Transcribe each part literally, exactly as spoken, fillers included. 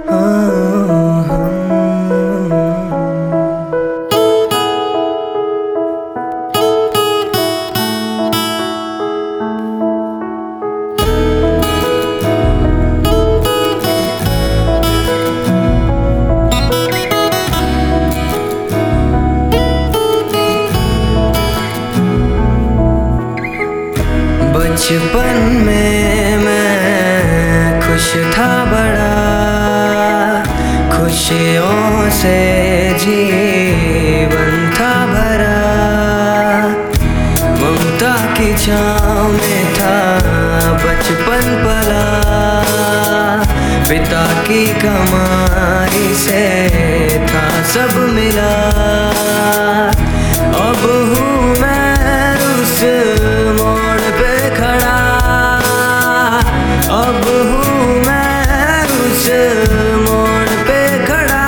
बचपन में मैं खुश था बड़ा, खुशियों से जीवन था भरा। ममता की छाँव में था बचपन पला, पिता की कमाई से था सब मिला। अब हूँ मैं उस मोड़ पे खड़ा, अब हूँ मैं उस मोड़ पे खड़ा।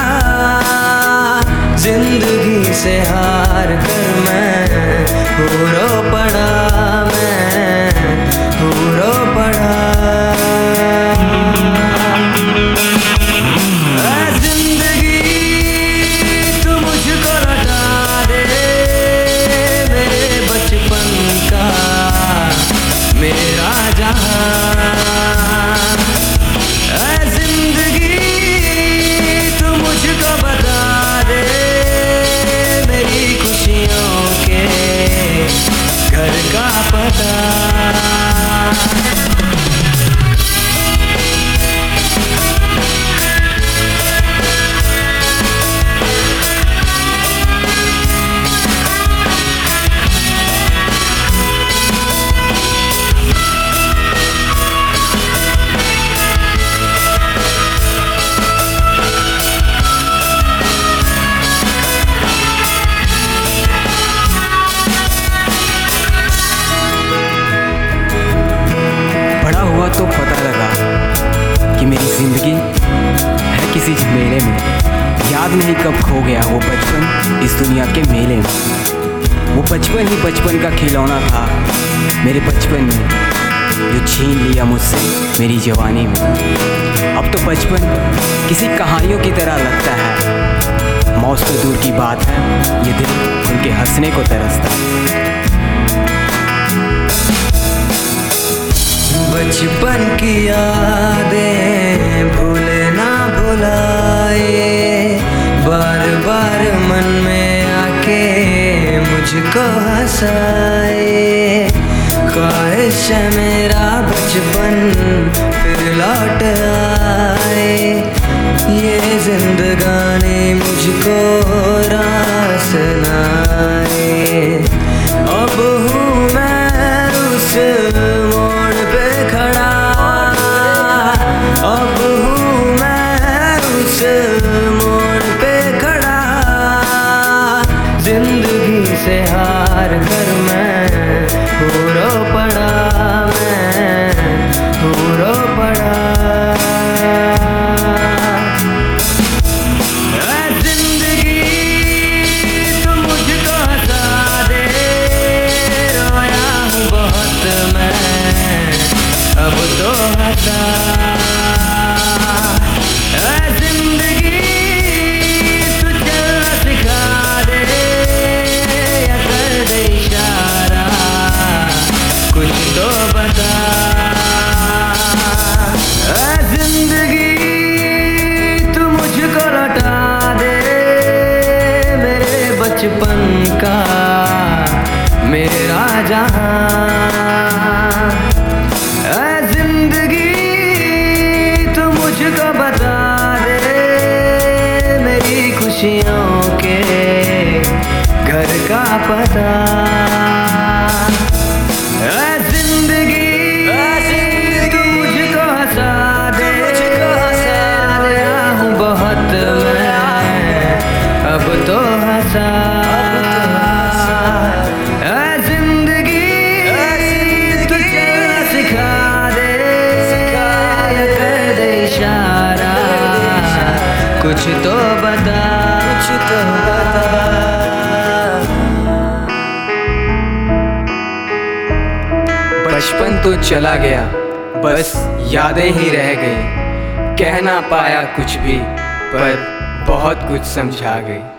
जिंदगी से हार कर मैं हूँ रो पड़ा, मैं हूँ रो पड़ा। मेरा जहां ऐ जिंदगी तू मुझको बता दे, मेरी खुशियों के घर का पता। तो पता लगा कि मेरी जिंदगी है किसी मेले में। याद नहीं कब खो गया वो बचपन इस दुनिया के मेले में। वो बचपन ही बचपन का खिलौना था मेरे बचपन में, जो छीन लिया मुझसे मेरी जवानी में। अब तो बचपन किसी कहानियों की तरह लगता है, मौत तो दूर की बात है, ये दिल उनके हंसने को तरसता है। बचपन की यादें भूले ना भुलाए, बार बार मन में आके मुझको हंसाए। ख्वाहिश है मेरा बचपन फिर लौट आए, ये जिंदगानी मुझको रास ना आए। अब हूँ मैं उस मोड़ पे खड़ा, अब हूँ मैं उस मोड़ पे खड़ा। जिंदगी से हार कर मैं हूँ रो पड़ा, मैं हूँ रो पड़ा। अब तो हंसा जिंदगी तू चलना सिखा दे, या कर दे इशारा कुछ तो बता। जिंदगी तू मुझको लौटा दे, मेरे बचपन का मेरा जहां। जिंदगी तू मुझको बता दे, मेरी खुशियों के घर का पता। जिंदगी तू मुझको हंसा दे, हूँ बहुत मैं अब तो हंसा। कुछ तो बता, कुछ तो बता। बचपन तो चला गया, बस यादें ही रह गई। कह ना पाया कुछ भी, पर बहुत कुछ समझा गई।